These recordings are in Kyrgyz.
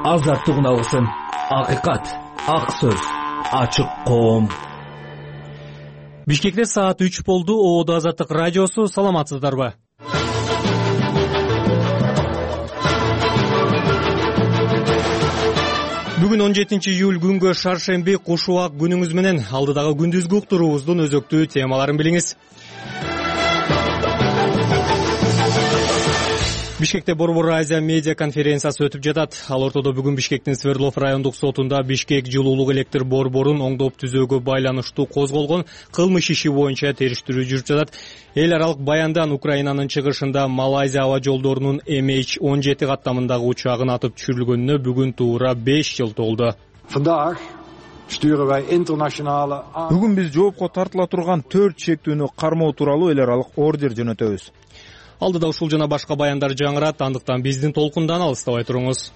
Азаттык үналысын, акыйкат, ак сөз, ачык коом. Бишкекте саат 3 болду. Оодо Азаттык радиосу. Саламатсыздарбы? Бүгүн 17-июль күнгө шаршемби кушубак күнүңүз менен. Алдыдагы күндүзгү уктуруубуздун өзөктүү темаларын билиңиз. Бишкекте Борбор Азия медиа конференциясы өтүп жатат. Ал ортодо бүгүн Бишкектин Свердлов райондук сотунда Бишкек жылуулук электр борборун оңдоп түзүүгө байланыштуу козголгон кылмыш иши боюнча териштирүү жүрүп жатат. Эл аралык баяндан Украинанын чыгышында Малайзия аба жолдорунун MH17 каттамындагы учагын атып түшүрүлгөнүнө бүгүн туура 5 жыл толду. Бүгүн биз жоопко тартыла турган 4 шектүүнү кармоо тууралуу эл аралык ордер жөнөтөбүз. Алдыда ушул жана башка баяндар жаңырат, андыктан биздин толкундан алыстабай туруңуз.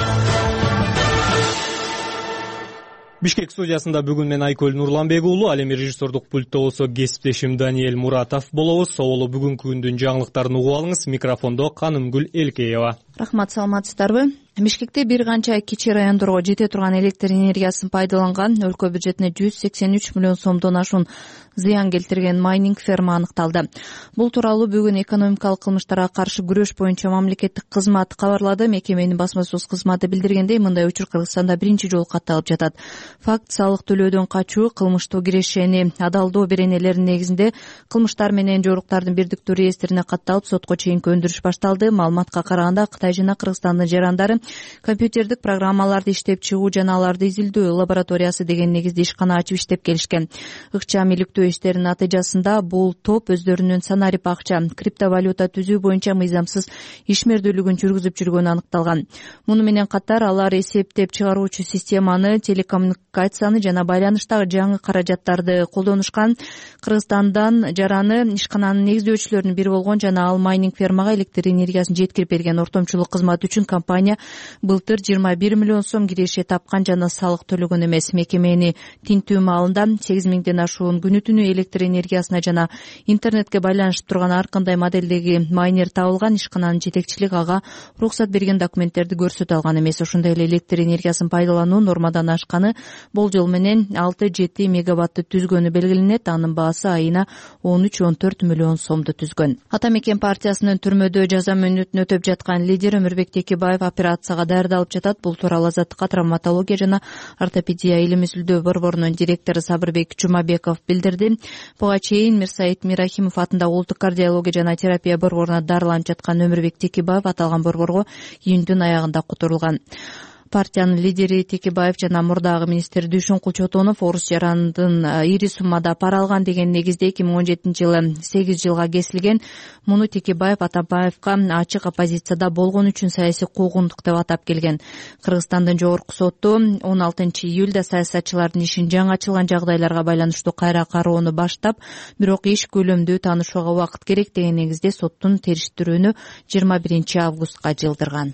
Бишкек студиясында бүгүн мен Айкөл Нурланбек уулу, ал эми режиссердук пультта болсо кесиптешим Даниэль Муратов болобуз. Соолу бүгүнкү күндүн жаңылыктарын угуп алыңыз. Микрофондо Канымгүл Элкеева. Рахмат, саламатсыздарбы? Бишкекте бир канча кичи райондорго жете турган электр энергиясын пайдаланган өлкө бюджетине 183 миллион сомдон ашуун зыян келтирген майнинг ферма аныкталды. Бул тууралуу бүгүн экономикалык кылмыштарга каршы күрөш боюнча мамлекеттик кызмат кабарлады. Мекеменин басма сөз кызматы билдиргендей, мындай учур Кыргызстанда биринчи жолу катталып жатат. Факт салык төлөөдөн качуу, кылмыштуу кирешени адалдоо беренелеринин негизинде кылмыштар менен жоруктардын бирдиктүү реестрине катталып, сотко чейинки өндүрүш башталды. Маалыматка караганда, Кытай жана Кыргызстандын жарандары компьютердик программаларды иштеп чыгуу жана аларды изилдөө лабораториясы деген негизде ишкана ачып иштеп келишкен. Ыкчам иликтөө иштеринин натыйжасында бул топ өздөрүнүн санарип акча, криптовалюта түзүү боюнча мыйзамсыз ишмердүүлүгүн жүргүзүп жүргөнү аныкталган. Муну менен катар алар эсептеп чыгаруучу системаны, телекоммуникацияны жана байланыштагы жаңы каражаттарды колдонушкан. Кыргызстандан жараны ишкананын негиздөөчүлөрүнүн бири болгон жана ал майнинг фермага электр энергиясын жеткирип берген ортомчулук кызматы үчүн компания былтыр 21 миллион сом киреше тапкан жана салык төлөгөн эмес. Мекемени тинтүү маалында 8 миңден ашуун күнү түнү электр энергиясына жана интернетке байланышып турган ар кандай моделдеги майнер табылган. Ишкананын жетекчилиги ага уруксат берген документтерди көрсөтө алган эмес. Ошондой эле электр энергиясын пайдалануу нормадан ашканы болжол менен 6-7 мегаватты түзгөнү белгиленет. Анын баасы айына 13-14 миллион сомду түзгөн. Ата Мекен партиясынын түрмөдө жаза мөөнөтүн өтөп жаткан лидер Өмүрбек Текебаев операцияга даярдалып жатат. Бул тууралуу Азаттыкка травматология жана ортопедия илим изилдөө борборунун директору Сабырбек Жумабеков билдирди. Буга чейин Мирсаид Мирахимов атындагы улуттук кардиология жана терапия борборуна дарыланып жаткан Өмүрбек Текебаев аталган борборго июндун аягында которулган. Партиянын лидери Текебаев жана мурдагы министр Дүйшүн Кулчотонов орус жарандын ири суммада пара алган деген негизде 2017-жылы 8 жылга кесилген. Муну Текебаев Атабаевка ачык оппозицияда болгон үчүн саясий куугунтук деп атап келген. Кыргызстандын жогорку соту 16-июлда саясатчылардын ишин жаңы ачылган жагдайларга байланыштуу кайра кароону баштап, бирок иш көлөмдүү таанышууга убакыт керек деген негизде соттун териштирүүнү 21-августка жылдырган.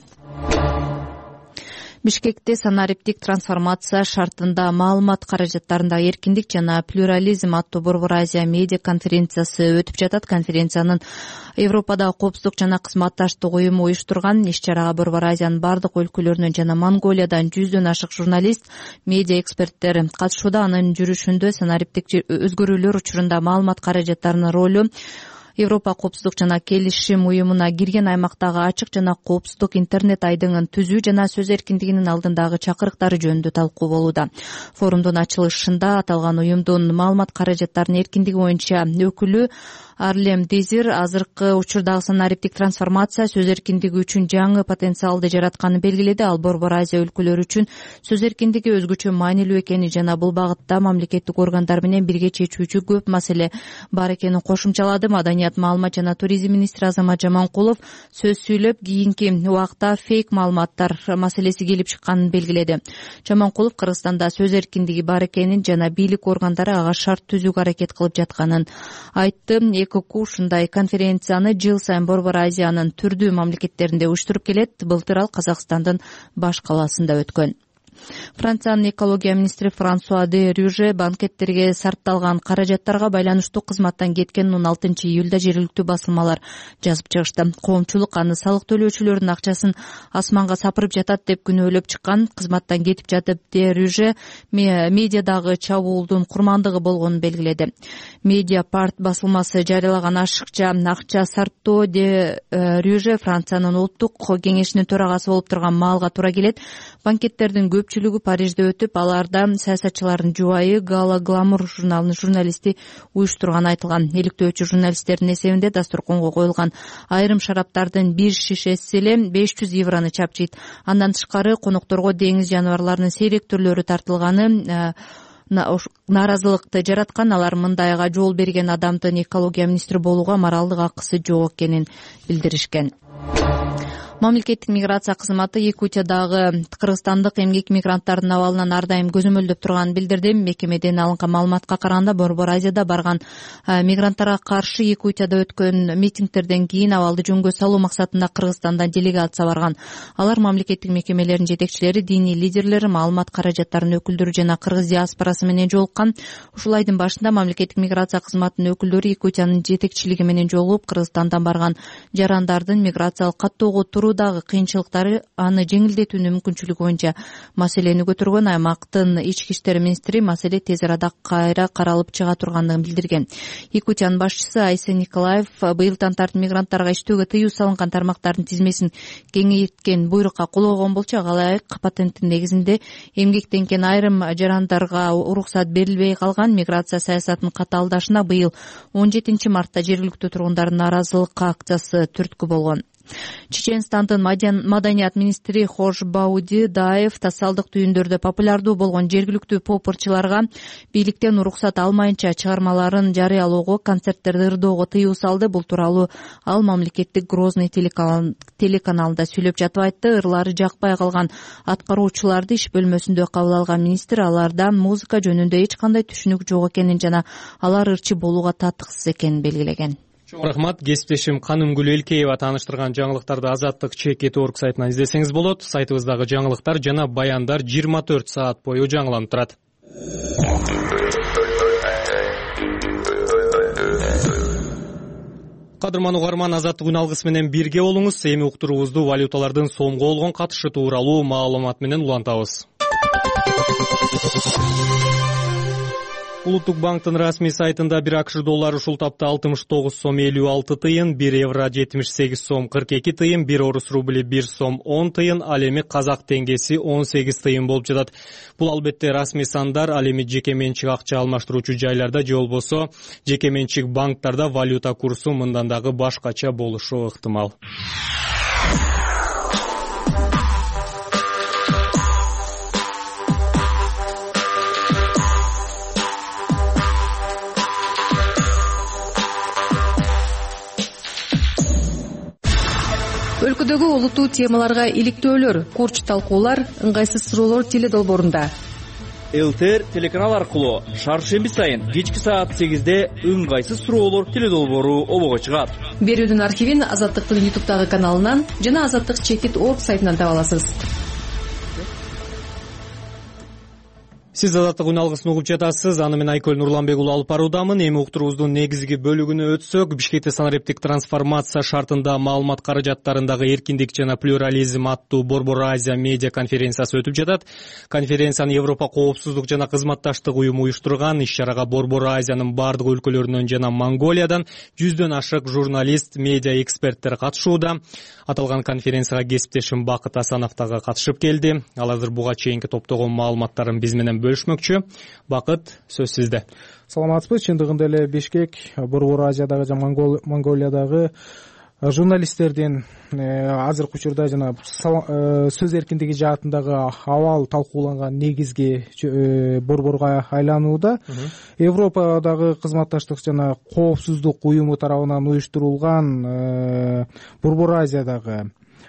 Бишкекте санариптик трансформация шартында маалымат каражаттарындагы эркиндик жана плюрализм аттуу Борбор Азия медиа конференциясы өтүп жатат. Конференциянын Европадагы коопсуздук жана кызматташтык уюму уюштурган. Иш-чарага Борбор Азиянын бардык өлкөлөрүнөн жана Монголиядан 100дөн ашык журналист, медиа эксперттер катышууда. Анын жүрүшүндө санариптик өзгөрүүлөр учурунда маалымат каражаттарынын ролу, Европа коопсуздук жана келишим уюмуна кирген аймактагы ачык жана коопсуздук интернет айдыңын түзүү жана сөз эркиндигинин алдындагы чакырыктары жөнүндө талкуу болууда. Форумдун ачылышында аталган уюмдун маалымат каражаттарынын эркиндиги боюнча өкүлү Арлем Дезир азыркы учурдагы санариптик трансформация сөз эркиндиги үчүн жаңы потенциалды жаратканын белгиледи. Ал Борбор Азия өлкөлөрү үчүн сөз эркиндиги өзгөчө маанилүү экени жана бул багытта мамлекеттик органдар менен бирге чечүүчү көп маселе бар экенин кошумчалады. Маданият, маалымат жана туризм министри Азамат Жаманкулов сөз сүйлөп, кийинки убакта фейк маалыматтар маселеси келип чыкканын белгиледи. Жаманкулов Кыргызстанда сөз эркиндиги бар экенин жана бийлик органдары ага шарт түзүүгө аракет кылып жатканын айтты. Ушундай конференцияны жыл сайын Борбор Азиянын түрдүү мамлекеттеринде уюштуруп келет. Былтыр ал Казакстандын баш калаасында өткөн. Франциянын экология министри Франсуа де Рюже банкеттерге сарпталган каражаттарга байланыштуу кызматтан кеткенин 16 июлда жергиликтүү басылмалар жазып чыгышты. Коомчулук аны салык төлөөчүлөрдүн акчасын асманга сапырып жатат деп күнөөлөп чыккан. Кызматтан кетип жатып де Рюже медиадагы чабуулдун курмандыгы болгонун белгиледи. Медиапарт басылмасы жарыялаган ашыкча акча сарптоо де Рюже Франциянын улуттук кеңешинин төрагасы болуп турган маалга туура келет. Банкеттердин көпчүлүгү Парижде өтүп, аларда саясатчылардын жубайы Гала Гламур журналынын журналисти уюштурганы айтылган. Иликтөөчү журналисттердин эсебинде дасторконго коюлган айрым шараптардын бир шишеси эле 500 евроны чапчыйт. Андан тышкары конокторго деңиз жаныбарларынын сейрек түрлөрү тартылганы нааразылыкты жараткан. Алар мындайга жол берген адамдын экология министри болууга моралдык акысы жок экенин билдиришкен. Мамлекеттик миграция кызматы Якутиядагы кыргызстандык эмгек мигранттардын абалынан ар дайым көзөмөлдөп турганын билдирди. Мекемеден алынган маалыматка караганда Борбор Азияда барган мигранттарга каршы Якутияда өткөн митингтерден кийин абалды жөнгө салуу максатында Кыргызстандан делегация барган. Алар мамлекеттик мекемелердин жетекчилери, диний лидерлер, маалымат каражаттарынын өкүлдөрү жана кыргыз диаспорасы менен жолуккан. Ушул айдын башында мамлекеттик миграция кызматынын өкүлдөрү Якутиянын жетекчилиги менен жолугуп, Кыргызстандан барган жарандардын миграциялык каттоого дагы кыйынчылыктары аны жеңилдетүүнүн мүмкүнчүлүгү боюнча маселени көтөргөн. Аймактын ички иштер министри маселе тез арада кайра каралып чыга турганын билдирген. Якутиянын башчысы Айсе Николаев быйылдан тартып мигранттарга иштөөгө тыюу салынган тармактардын тизмесин кеңейткен буйрукка кол койгон болчу. Ага ылайык патенттин негизинде эмгектенген айрым жарандарга уруксат берилбей калган. Миграция саясатынын катаалдашына быйыл 17 мартта жергиликтүү тургундардын нааразылык акциясы түрткү болгон. Чеченстандын маданият министри Хош Бауди Даев тасалдык түйүндөрдө популярдуу болгон жергиликтүү поп-ырчыларга бийликтен уруксат алмайынча чыгармаларын жарыялоого, концерттерди ырдоого тыюу салды. Бул тууралуу ал мамлекеттик Грозный телеканалында сүйлөп жатып айтты. Ырлары жакпай калган аткаруучуларды иш бөлмөсүндө кабыл алган министр аларда музыка жөнүндө эч кандай түшүнүк жок экенин жана алар ырчы болууга татыксыз экенин белгилеген. Чоң рахмат. Кесиптешим Канымгүл Элкеева тааныштырган жаңылыктарды Азаттык ЧК.org сайтынан издесеңиз болот. Сайтыбыздагы жаңылыктар жана баяндар 24 саат бою жаңыланып турат. Кадырман угарман, Азаттык күн алгысы менен бирге болуңуз. Эми уктуруубузду валюталардын сомго болгон катышы тууралуу маалымат менен улантабыз. Улуттук банктын расмий сайтында 1 АКШ доллары ушул тапта 69 сом 56 тыйын, 1 евро 78 сом 42 тыйын, 1 орус рубли 1 сом 10 тыйын, ал эми казак теңгеси 18 тыйын болуп жатат. Бул албетте расмий сандар, ал эми жеке менчик акча алмаштыруучу жайларда же болбосо жеке менчик банктарда валюта курсу мындан дагы башкача болушу ыктымал. Өлкөдөгү олуттуу темаларга иликтөөлөр, курч талкуулар, ыңгайсыз суроолор теле долбоорунда. ЛТР телеканал аркылуу шаршемби сайын кечки саат 8-де ыңгайсыз суроолор теле долбоору обого чыгат. Берүүдүн архивин Азаттыктын YouTube'дагы каналынан жана Азаттык ЧК.org сайтынан таба аласыз. Сиз Азаттык күн алгысын угуп жатасыз. Аны мен Айкөл Нурланбек уулу алып баруудамын. Эми уктуруубуздун негизги бөлүгүнө өтсөк, Бишкекте санариптик трансформация шартында маалымат каражаттарындагы эркиндик жана плюрализм аттуу Борбор Азия медиа конференциясы өтүп жатат. Конференцияны Европа коопсуздук жана кызматташтык уюму уюштурган. Иш-чарага Борбор Азиянын бардык өлкөлөрүнөн жана Монголиядан 100дөн ашык журналист, медиа эксперттер катышууда. Аталган конференцияга кесиптешим Бакыт Асанов дагы катышып келди. Ал азыр буга чейинки топтогон маалыматтарын биз менен бөлүшмөкчү. Бакыт, сөз сизде. Саламатсызбы? Чындыгында эле Бишкек Борбор Азиядагы жана Монголиядагы журналисттердин азыркы учурда жана сөз эркиндиги жаатындагы абал талкууланган негизги борборго айланууда. Европадагы кызматташтык жана коопсуздук уюму тарабынан уюштурулган Борбор Азиядагы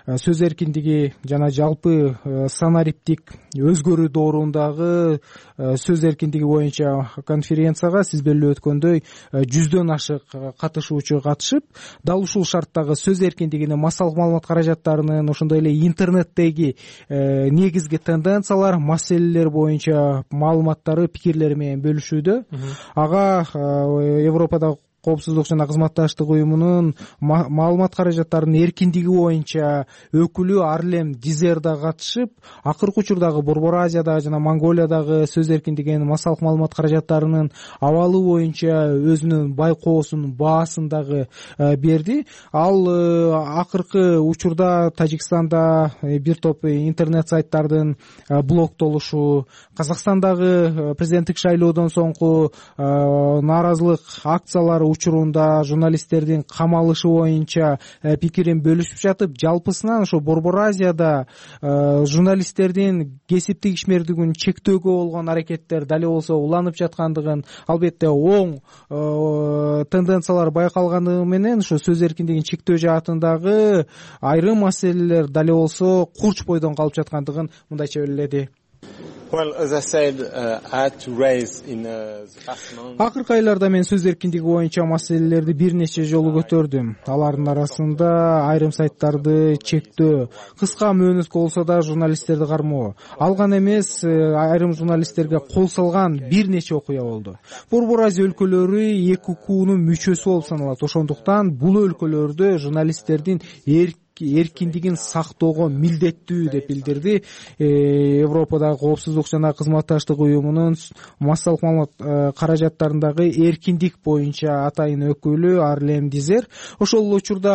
сөз эркиндиги жана жалпы санариптик өзгөрүү доорундагы сөз эркиндиги боюнча конференцияга сиз белгилеп өткөндөй 100дөн ашык катышуучу катышып, дал ушул шарттагы сөз эркиндигинин массалык маалымат каражаттарынын, ошондой эле интернеттеги негизги тенденциялар, маселелер боюнча маалыматтары, пикирлери менен бөлүшүүдө. Ага Европадагы коопсуздук жана кызматташтык уюмунун маалымат каражаттарынын эркиндиги боюнча өкүлү Арлем Дизер да катышып, акыркы учурдагы Борбор Азиядагы жана Монголиядагы сөз эркиндигинин массалык маалымат каражаттарынын абалы боюнча өзүнүн байкоосун, баасын дагы берди. Ал акыркы учурда Тажикстанда бир топ интернет сайттардын блоктолушу, Казакстандагы президенттик шайлоодон соңку нааразылык акциялары учурунда журналисттердин камалышы боюнча пикирин бөлүшүп жатып, жалпысынан ошо Борбор Азияда журналисттердин кесиптик ишмердигин чектөөгө болгон аракеттер дали болсо уланып жаткандыгын, албетте оң тенденциялар байкалгандыгы менен ошо сөз эркиндигин чектөө жаатындагы айрым маселелер дали болсо курч бойдон калып жаткандыгын мындайча белгиледи. Акыркы айларда мен сөз эркиндиги боюнча маселелерди бир нече жолу көтөрдүм. Алардын арасында айрым сайттарды чектөө, кыска мөөнөткө болсо да журналисттерди кармоо, ал гана эмес, айрым журналисттерге кол салган бир нече окуя болду. Борбор Азия өлкөлөрү ЭКУКнун мүчөсү болуп саналат. Ошондуктан бул өлкөлөрдө журналисттердин эркиндигин сактоого милдеттүү деп билдирди Европадагы коопсуздук жана кызматташтык уюмунун массалык маалымат каражаттарындагы эркиндик боюнча атайын өкүлү Арлем Дизер. Ошол учурда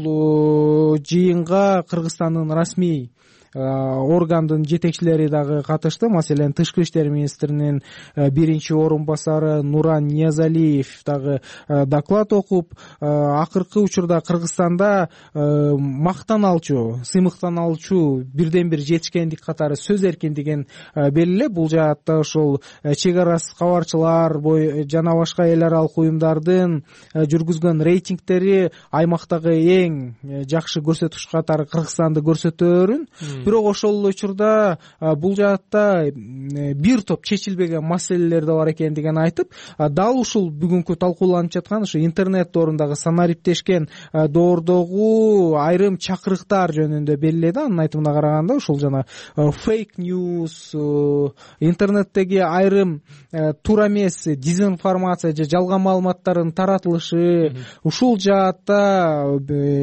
бул жыйынга Кыргызстандын расмий органдын жетекчилери дагы катышты. Маселен, Тышкы иштер министринин биринчи орун басары Нуран Ниязалиев дагы доклад окуп, акыркы учурда Кыргызстанда мактаналчу, сыймыктаналчу бирден бир жетишкендик катары сөз эркиндигин белгилеп, бул жаатта ошол чек арасы кабарчылар жана башка эл аралык уюмдардын жүргүзгөн рейтингтери аймактагы эң жакшы көрсөткүч катары Кыргызстанды көрсөтөөрүн. Бирок ошол учурда бул жаатта бир топ чечилбеген маселелер да бар экендигин айтып, дал ушул бүгүнкү талкууланып жаткан ушу интернет доорундагы санариптешкен доордогу айрым чакырыктар жөнүндө белгиледи. Анын айтымына караганда, ушул жана фейк ньюс, интернеттеги айрым туура эмес дезинформация же жалган маалыматтардын таратылышы, ушул жаатта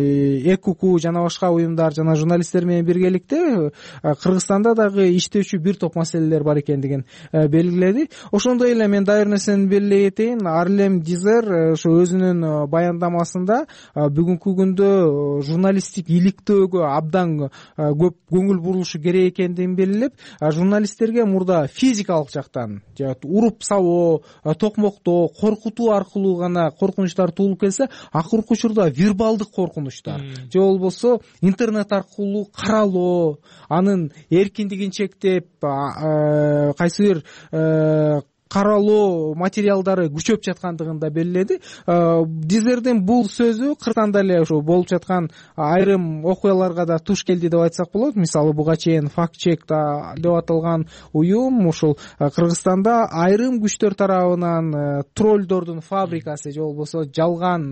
ЭКУК жана башка уюмдар жана журналисттер менен биргеликте Кыргызстанда дагы иштөөчү бир топ маселелер бар экендигин белгиледи. Ошондой эле мен дагы бир нерсени белгилей кетейин. Арлем Дизер ошо өзүнүн баяндамасында бүгүнкү күндө журналисттик иликтөөгө абдан көп көңүл бурулушу керек экендигин белгилеп, журналисттерге мурда физикалык жактан уруп сабоо, токмоктоо, коркутуу аркылуу гана коркунучтар туулуп келсе, акыркы учурда вербалдык коркунучтар же болбосо интернет аркылуу каралоо, анын эркиндигин чектеп, кайсы бир каралоо материалдары күчөп жаткандыгын да белгиледи. Дизердин бул сөзү Кыргызстанда эле ошо болуп жаткан айрым окуяларга да туш келди деп айтсак болот. Мисалы, буга чейин факт-чек деп аталган уюм ушул Кыргызстанда айрым күчтөр тарабынан троллдордун фабрикасы же болбосо жалган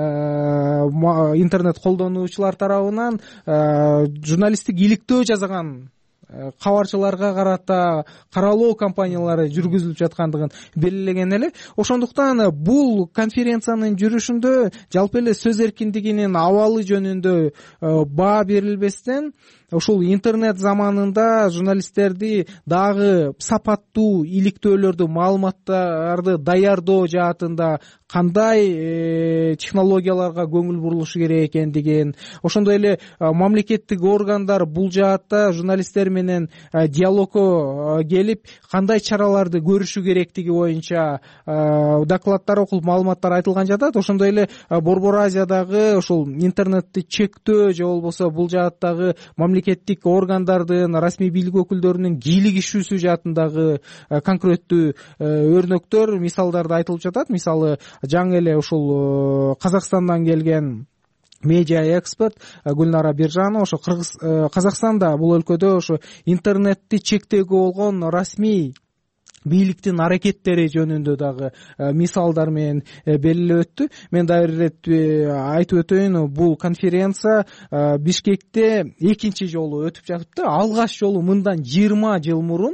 интернет колдонуучулар тарабынан журналисттик иликтөө жасаган кабарчыларга карата каралоо кампаниялары жүргүзүлүп жаткандыгын белгилеген эле. Ошондуктан бул конференциянын жүрүшүндө жалпы эле сөз эркиндигинин абалы жөнүндө баа берилбестен, ушул интернет заманында журналисттерди дагы сапаттуу иликтөөлөрдү, маалыматтарды даярдоо жаатында кандай технологияларга көңүл бурулушу керек экендигин, ошондой эле мамлекеттик органдар бул жаатта журналисттер менен диалогко келип кандай чараларды көрүшү керектиги боюнча докладдар окулуп, маалыматтар айтылган жатат. Ошондой эле Борбор Азиядагы ушул интернетти чектөө же болбосо бул жааттагы мамлекеттик органдардын, расмий бийлик өкүлдөрүнүн кийлигишүүсү жаатындагы конкреттүү өрнөктөр, мисалдарды айтылып жатат. Мисалы, жаңы эле ушул Казакстандан келген медиа эксперт Гүлнара Биржанова ошо Казакстанда, бул өлкөдө ошо интернетти чектөөгө болгон расмий бийликтин аракеттери жөнүндө дагы мисалдар менен белгилеп өттү. Мен дагы бир ирет айтып өтөйүн, бул конференция Бишкекте экинчи жолу өтүп жатыптыр. Алгач жолу мындан 20 жыл мурун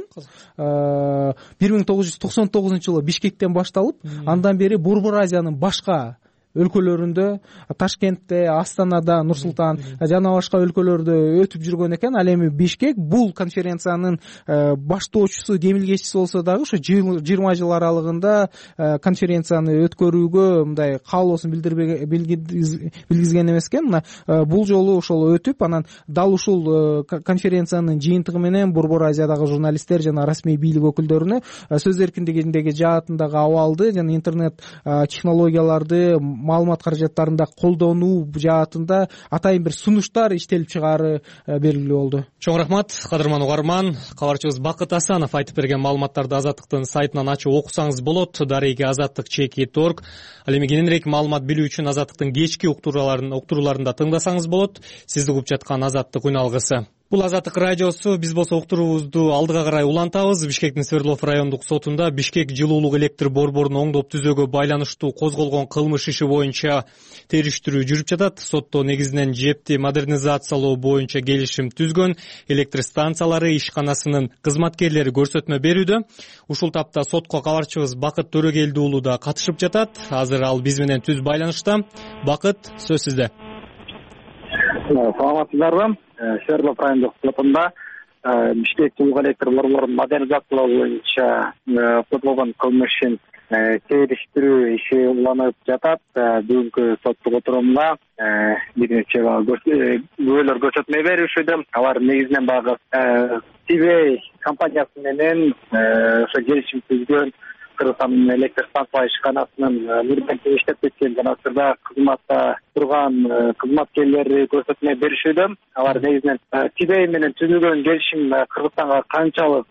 1999-жылы Бишкектен башталып, андан бери Борбор Азиянын башка өлкөлөрүндө, Ташкентте, Астанада, Нур-Султан жана башка өлкөлөрдө өтүп жүргөн экен. Ал эми Бишкек бул конференциянын баштоочусу, демилгечиси болсо дагы ушу 20 жыл аралыгында конференцияны өткөрүүгө мындай каалоосун билгизген эмес экен. Мына бул жолу ошол өтүп, анан дал ушул конференциянын жыйынтыгы менен Борбор Азиядагы журналисттер жана расмий бийлик өкүлдөрүнө сөз эркиндигиндеги жаатындагы абалды жана интернет технологияларды маалымат каражаттарында колдонуу жаатында атайын бир сунуштар иштелип чыгаары белгилүү болду. Чоң рахмат, кадырман угарман. Кабарчыбыз Бакыт Асанов айтып берген маалыматтарды Азаттыктын сайтынан ачып окусаңыз болот. Дареги Азаттык.org. Ал эми кененирээк маалымат билүү үчүн Азаттыктын кечки уктурууларында тыңдасаңыз болот. Сизди угуп жаткан Азаттык үн алгысы. Бул Азаттык радиосу. Биз болсо уктуруубузду алдыга карай улантабыз. Бишкектин Свердлов райондук сотунда Бишкек жылуулук электр борборун оңдоп түзөөгө байланыштуу козголгон кылмыш иши боюнча териштирүү жүрүп жатат. Сотто негизинен жепти модернизациялоо боюнча келишим түзгөн электр станциялары ишканасынын кызматкерлери көрсөтмө берүүдө. Ушул тапта сотко кабарчыбыз Бакыт Төрөгелди уулу да катышып жатат. Азыр ал биз менен түз байланышта. Бакыт, сөз сизде. Саламатсыздарбы? Свердлов райондук сотунда Бишкек жылуулук электр борборун модернизациялоо боюнча козголгон кылмышын териштирүү иши уланып жатат. Бүгүнкү соттук отурумда бир нече күбөлөр көрсөтмө беришүүдө. Алар негизинен баягы Тибей компаниясы менен ошо келишим түзгөн Кыргызстандын электр станциялар ишканасынын мурдан иштеп кеткен жана азырда кызматта турган кызматкерлери көрсөтмө беришүүдө. Алар негизинен Тибей менен түзүлгөн келишим Кыргызстанга канчалык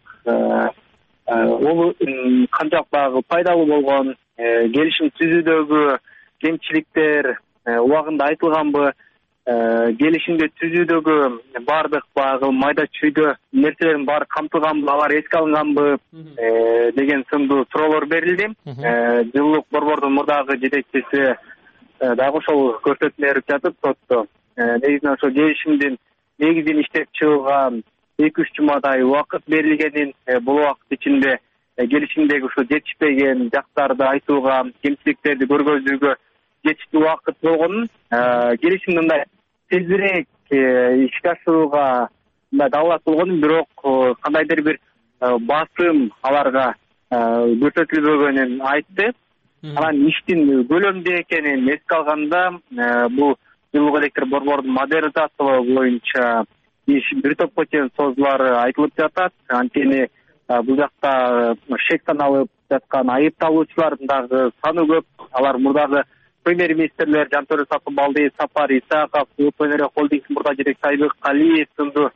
баягы пайдалуу болгон, келишим түзүүдөгү кемчиликтер убагында айтылганбы, келишимди түзүүдөгү баардык баягы майда чүйдө нерселердин баары камтылганбы, алар эске алынганбы деген сындуу суроолор берилди. Жылуулук борбордун мурдагы жетекчиси дагы ошол көрсөтмө берип жатып сотто. Негизинен ошол келишимдин негизин иштеп чыгууга 2-3 жумадай убакыт берилгенин, бул убакыт ичинде келишимдеги ушу жетишпеген жактарды айтууга, кемчиликтерди көргөзүүгө жетиштүү убакыт болгонун, келишимди мындай тезирээк ишке ашырууга далилат болгонун, бирок кандайдыр бир басым аларга көрсөтүлбөгөнүн айтты. Анан иштин көлөмдүү экенин эске алганда, бул жылуулук электр борборун модернизациялоо боюнча иш бир топко чейин созулары айтылып жатат. Анткени бул жакта шек саналып жаткан айыпталуучулардын дагы саны көп. Алар мурдагы премьер-министрлер Жантөрө Сапарбалдиев, Сапар Исаков, Өнөрө холдингдин мурда жетекчиси Айбек Калиев сынду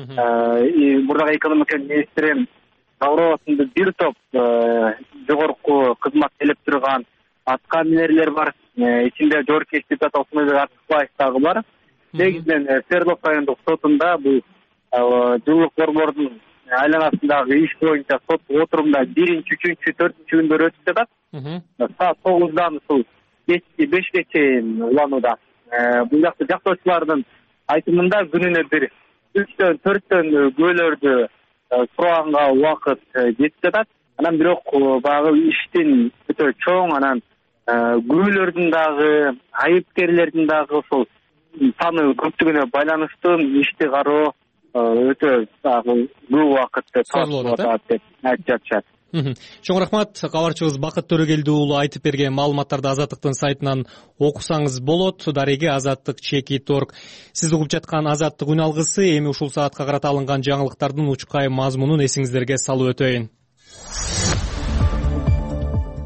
мурдагы экономика министри Даврова сынду бир топ жогорку кызмат келип турган аткаминерлер бар. Ичинде жогорку кеңеш депутаты Осмонбек Артыкбаев дагы бар. Негизинен Свердлов райондук сотунда бул жылуулук борбордун айланасындагы иш боюнча сот отурумда 1-3, 4 күндөр өтүп жатат. Саат 9-дан ушул 5-ке чейин уланууда. Бул жакта жактоочулардын айтымында күнүнө бир 3-төн 4төн күбөлөрдү сураганга убакыт жетип жатат. Анан бирок баягы иштин өтө чоң, анан күбөлөрдүн дагы, айыпкерлердин дагы ошол саны көптүгүнө байланыштуу ишти кароо өтө дагы көп убакытты талап деп айтып жатышат. Чоң рахмат. Кабарчыбыз Бакыт Төрөгелди уулу айтып берген маалыматтарды Азаттыктын сайтынан окусаңыз болот. Дареги Азаттык.org. Сиз угуп жаткан Азаттык үн алгысы. Эми ушул саатка карата алынган жаңылыктардын учкай мазмунун эсиңиздерге салып өтөйүн.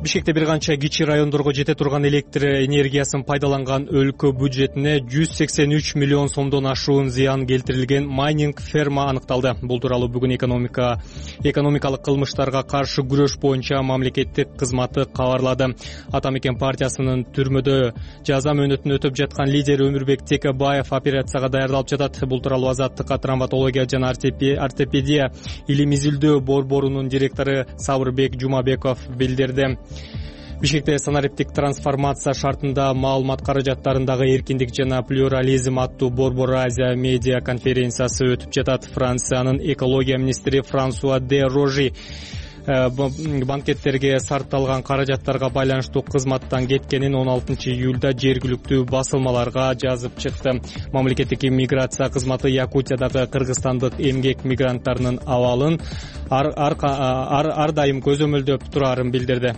Бишкекте бир канча кичи райондорго жете турган электр энергиясын пайдаланган өлкө бюджетине 183 миллион сомдон ашуун зыян келтирилген майнинг ферма аныкталды. Бул тууралуу бүгүн экономикалык кылмыштарга каршы күрөш боюнча мамлекеттик кызматы кабарлады. Ата мекен партиясынын түрмөдө жаза мөөнөтүн өтөп жаткан лидери Өмүрбек Текебаев операцияга даярдалып жатат. Бул тууралуу Азаттыкка травматология жана ортопедия илим изилдөө борборунун директору Сабырбек Жумабеков билдирди. Бишкекте санариптик трансформация шартында маалымат каражаттарындагы эркиндик жана плюрализм аттуу Борбор Азия медиа конференциясы өтүп жатат. Франциянын экология министри Франсуа де Рожи банкеттерге сарпталган каражаттарга байланыштуу кызматтан кеткенин 16 июлда жергиликтүү басылмаларга жазып чыкты. Мамлекеттик иммиграция кызматы Якутиядагы кыргызстандык эмгек мигранттарынын абалын ар дайым көзөмөлдөп турарын билдирди.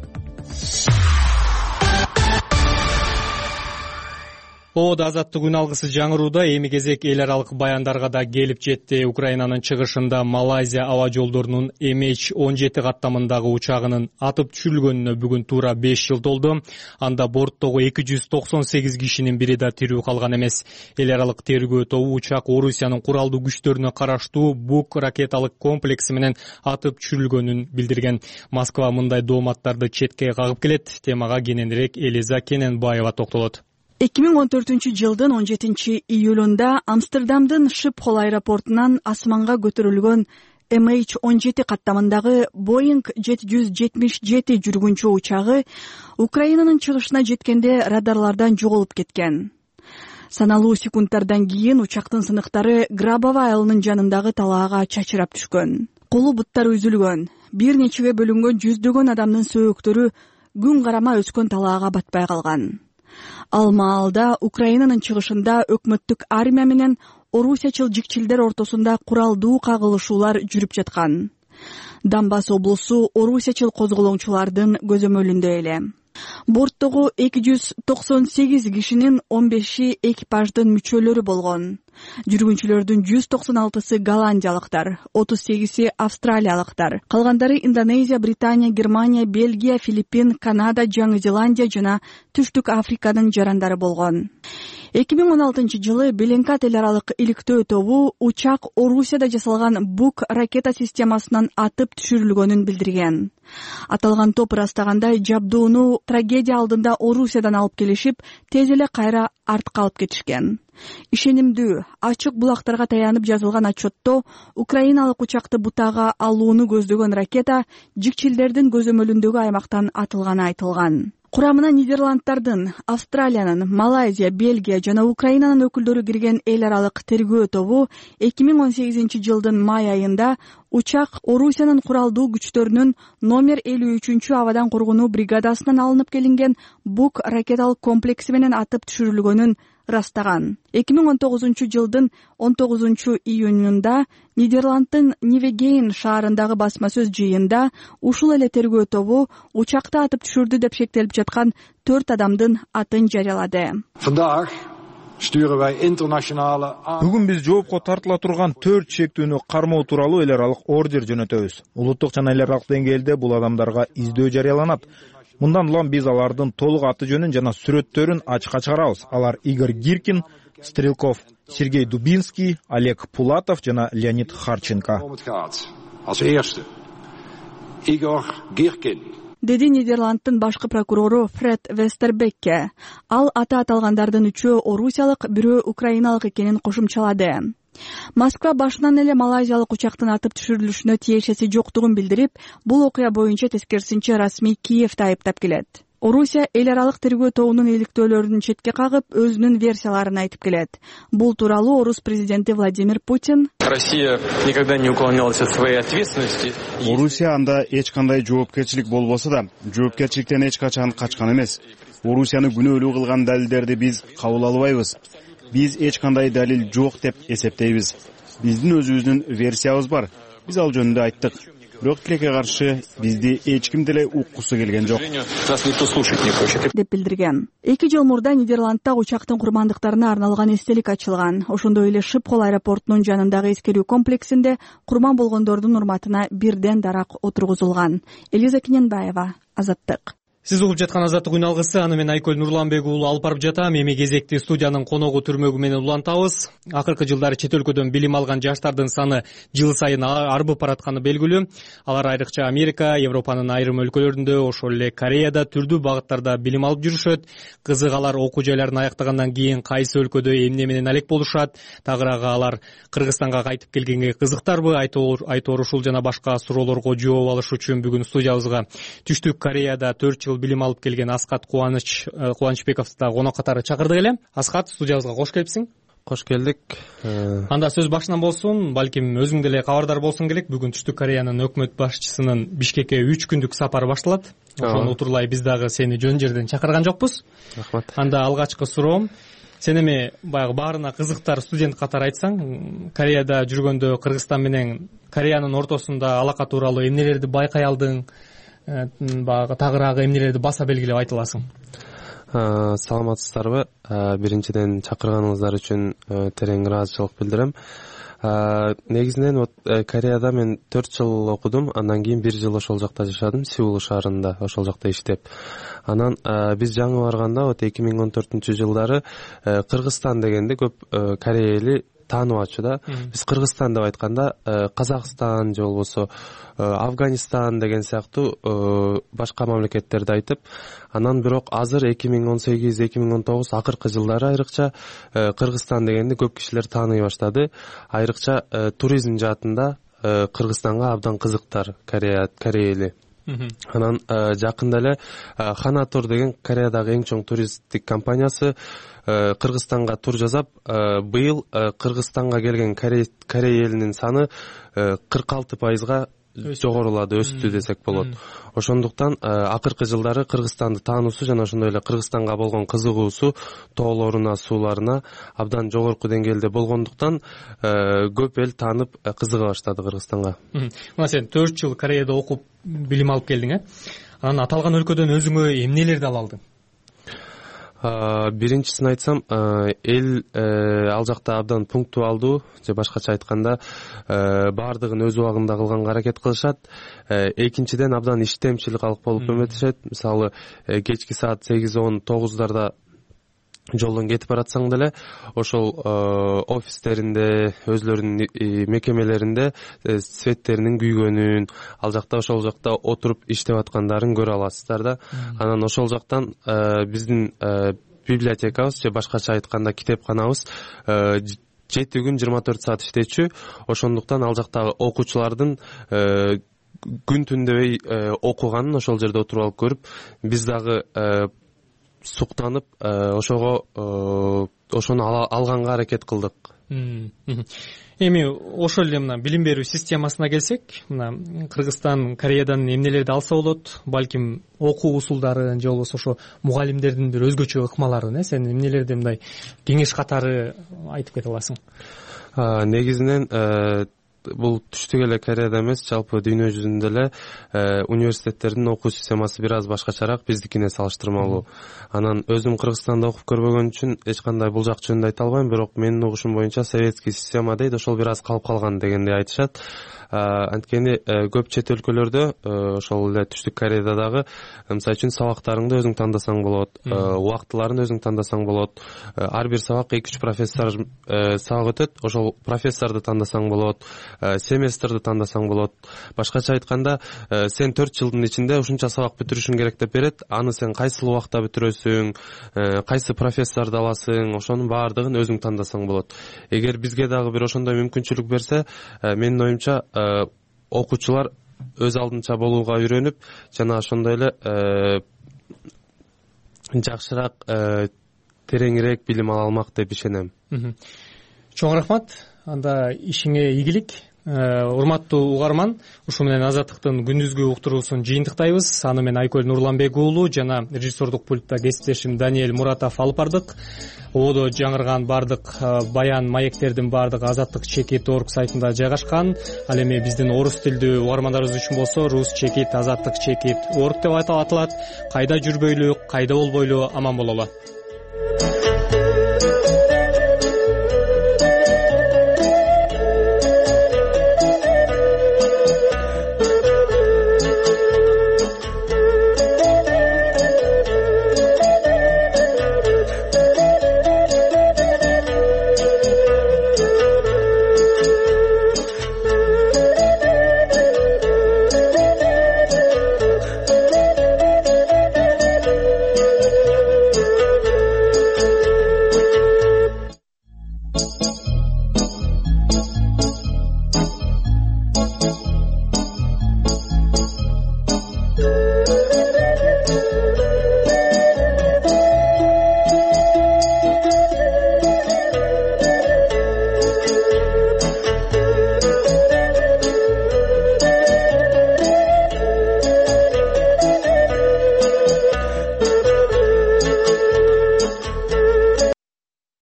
Оода азаттык үн алгысы жаңырууда эми кезек эл аралык баяндарга да келип жетти. Украинанын чыгышында Малайзия аба жолдорунун MH17 каттамындагы учагынын атып түшүрүлгөнүнө бүгүн туура 5 жыл толду. Анда борттогу 298 кишинин бири да тирүү калган эмес. Эл аралык тергөө тобу учак Орусиянын куралдуу күчтөрүнө караштуу Бук ракеталык комплекси менен атып түшүрүлгөнүн билдирген. Москва мындай дооматтарды четке кагып келет. Темага кененирээк Элиза Кененбаева токтолот. 2014 жылдын 17 июлунда Амстердамдын Шипхол аэропортунан асманга көтөрүлгөн MH17 каттамындагы Boeing 777 жүргүнчү учагы Украинанын чыгышына жеткенде радарлардан жоголуп кеткен. Саналуу секундтардан кийин учактын сыныктары Грабово айылынын жанындагы талаага чачырап түшкөн. Колу буттары үзүлгөн, бир нечеге бөлүнгөн жүздөгөн адамдын сөөктөрү күн карама өскөн талаага батпай калган. Ал маалда Украинанын чыгышында өкмөттүк армия менен орусиячыл жикчилдер ортосунда куралдуу кагылышуулар жүрүп жаткан. Донбасс облусу орусиячыл козголоңчулардын көзөмөлүндө эле. Борттогу 298 кишинин 15 экипаждын мүчөлөрү болгон. Жүргүнчүлөрдүн 196-сы голландиялыктар, 38-си австралиялыктар, калгандары Индонезия, Британия, Германия, Бельгия, Филиппин, Канада, Жаңы Зеландия жана Түштүк Африканын жарандары болгон. 2016 жылы Беленкат эл аралык иликтөө тобу учак Орусияда жасалган Бук ракета системасынан атып түшүрүлгөнүн билдирген. Аталган топ ырастагандай жабдууну трагедия алдында Орусиядан алып келишип, тез эле кайра артка алып кетишкен. Ишенимдүү, ачык булактарга таянып жазылган отчетто украиналык учакты бутага алууну көздөгөн ракета жикчилдердин көзөмөлүндөгү аймактан атылганы айтылган. Курамына Нидерландтардын, Австралиянын, Малайзия, Бельгия жана Украинанын өкүлдөрү кирген эл аралык тергөө тобу 2018 жылдын май айында учак Орусиянын куралдуу күчтөрүнүн номер 53 абадан коргонуу бригадасынан алынып келинген Бук ракеталык комплекси менен атып түшүрүлгөнүн растаган. 2019 жылдын 19 июнунда Нидерланддын Нивегейн шаарындагы басма сөз жыйында ушул эле тергөө тобу учакты атып түшүрдү деп шектелип жаткан 4 адамдын атын жарыялады. Бүгүн биз жоопко тартыла турган 4 чектүүнү кармоо тууралуу эл аралык ордер жөнөтөбүз. Улуттук жана эл аралык деңгээлде бул адамдарга издөө жарыяланат. Мындан улам биз алардын толук аты жөнүн жана сүрөттөрүн ачыкка чыгарабыз. Алар Игорь Гиркин, Стрелков Сергей Дубинский, Олег Пулатов жана Леонид Харченко. Деди Нидерланддын башкы прокурору Фред Вестербекке. Ал аты аталгандардын 3-өө орусиялык, 1-өө украиналык экенин кошумчалады. Москва башынан эле малайзиялык учактын атып түшүрүлүшүнө тиешеси жоктугун билдирип, бул окуя боюнча тескерисинче расмий Киевди айыптап келет. Орусия эл аралык тергөө тобунун иликтөөлөрүн четке кагып, өзүнүн версияларын айтып келет. Бул тууралуу орус президенти Владимир Путин Россия никогда не уклонялась от своей ответственности. Орусия анда эч кандай жоопкерчилик болбосо да, жоопкерчиликтен эч качан качкан эмес. Орусияны күнөөлүү кылган далилдерди биз кабыл албайбыз. Биз эч кандай далил жок деп эсептейбиз. Биздин өзүбүздүн версиябыз бар. Биз ал жөнүндө айттык. бирок тилекке каршы бизди эч ким деле уккусу келген жок деп билдирген. 2 жыл мурда Нидерландта учактын курмандыктарына арналган эстелик ачылган. Ошондой эле Шипхол аэропортунун жанындагы эскерүү комплексинде курман болгондордун урматына бирден дарак отургузулган. Элиза Кененбаева, Азаттык. Сиз угуп жаткан Азаттык үн алгысы, аны мен Айкөл Нурланбек уулу алып барып жатам. Эми кезекти студиянын коногу түрмөгү менен улантабыз. Акыркы жылдары чет өлкөдөн билим алган жаштардын саны жыл сайын арбып баратканы белгилүү. Алар айрыкча Америка, Европанын айрым өлкөлөрүндө, ошол эле Кореяда түрдүү багыттарда билим алып жүрүшөт. Кызык, алар окуу жайларын аяктагандан кийин кайсы өлкөдө эмне менен алек болушат, тагыраак алар Кыргызстанга кайтып келгенге кызыктарбы? Айтору ушул жана башка суроолорго жооп алыш үчүн бүгүн студиябызга Түштүк Кореяда 4 жыл билим алып келген Аскат Кубанычбековду да конок катары чакырдык эле. Аскат, студиябызга кош келипсиң. Кош келдик. Анда сөз башынан болсун, балким өзүң деле кабардар болсуң керек. Бүгүн Түштүк Кореянын өкмөт башчысынын Бишкекке 3 күндүк сапары башталат. Ошону утурлай биз дагы сени жөн жерден чакырган жокпуз. Рахмат. Анда алгачкы суроом, сен эми баягы баарына кызыктар студент катары айтсаң, Кореяда жүргөндө Кыргызстан менен Кореянын ортосунда алака тууралуу эмнелерди байкай алдың? Баягы тагыраагы эмнелерди баса белгилеп айта аласың? Саламатсыздарбы? Биринчиден чакырганыңыздар үчүн терең ыраазычылык билдирем. Негизинен Кореяда мен 4 жыл окудум, андан кийин 1 жыл ошол жакта жашадым, Сеул шаарында, ошол жакта иштеп. Анан биз жаңы барганда 2014-жылдары Кыргызстан дегенде көп Корея эли тааныбачу да. Биз Кыргызстан деп айтканда Казакстан же болбосо Афганистан деген сыяктуу башка мамлекеттерди айтып, анан бирок азыр 2018-2019 акыркы жылдары айрыкча Кыргызстан дегенде көп кишилер тааный баштады. Айрыкча туризм жаатында Кыргызстанга абдан кызыктар Корея эли. Анан жакында эле Ханатур деген Кореядагы эң чоң туристтик компаниясы Кыргызстанга тур жасап, быйыл Кыргызстанга келген Корея элинин саны 46%га жогорулады, өстү десек болот. Ошондуктан акыркы жылдары Кыргызстанды таануусу жана ошондой эле Кыргызстанга болгон кызыгуусу тоолоруна, сууларына абдан жогорку деңгээлде болгондуктан көп эл таанып кызыга баштады Кыргызстанга. Мына сен 4 жыл Кореяда окуп билим алып келдиң, Анан аталган өлкөдөн өзүңө эмнелерди ала алдың? Биринчисин айтсам, эл ал жакта абдан пунктуалдуу, же башкача айтканда баардыгын өз убагында кылганга аракет кылышат. Экинчиден абдан иштемчил калк болуп эметишет. Мисалы, кечки саат 8-10-9дарда жолдон кетип баратсаң деле, ошол офистеринде, өзлөрүнүн мекемелеринде светтеринин күйгөнүн, ал жакта ошол жакта отуруп иштеп аткандарын көрө аласыздар да. Анан ошол жактан биздин библиотекабыз же башкача айтканда китепканабыз 7 күн 24 саат иштечү. Ошондуктан ал жактагы окуучулардын күн түндөбөй окуганын ошол жерде отуруп алып көрүп, биз дагы суктанып, ошону алганга аракет кылдык. Эми ошол эле мына билим берүү системасына келсек, мына Кыргызстан Кореядан эмнелерди алса болот? Балким окуу усулдарын же болбосо ошо мугалимдердин бир өзгөчө ыкмаларын, сен эмнелерди мындай кеңеш катары айтып кете аласың? Негизинен бул түштүк эле Кореяда эмес, жалпы дүйнө жүзүндө эле университеттердин окуу системасы бир аз башкачараак биздикине салыштырмалуу. Анан өзүм Кыргызстанда окуп көрбөгөн үчүн эч кандай бул жак жөнүндө айта албайм, бирок менин угушум боюнча советский система дейт, ошол бир аз калып калган дегендей айтышат. Анткени көп чет өлкөлөрдө, ошол эле түштүк Кореяда дагы, мисалы үчүн сабактарыңды өзүң тандасаң болот, убактыларын өзүң тандасаң болот. Ар бир сабак 2-3 профессор сабак өтөт, ошол профессорду тандасаң болот, семестрди тандасаң болот. Башкача айтканда, сен 4 жылдын ичинде ушунча сабак бүтүрүшүң керек деп берет. Аны сен кайсыл убакта бүтүрөсүң, кайсы профессорду аласың, ошонун баардыгын өзүң тандасаң болот. Эгер бизге дагы бир ошондой мүмкүнчүлүк берсе, менин оюмча окуучулар өз алдынча болууга үйрөнүп, жана ошондой эле жакшыраак, тереңирээк билим ала алмак деп ишенем. Чоң рахмат. Анда ишиңе ийгилик. урматтуу угарман, ушу менен Азаттыктын күндүзгү уктуруусун жыйынтыктайбыз. Аны мен Айкөл Нурланбек уулу жана режиссердук пультта кесиптешим Даниэль Муратов алып бардык. Ободо жаңырган бардык баян маектердин бардыгы azattik.org сайтында жайгашкан. Ал эми биздин орус тилдүү угармандарыбыз үчүн болсо rus.azattik.org деп аталат. Кайда жүрбөйлү, кайда болбойлу аман бололу.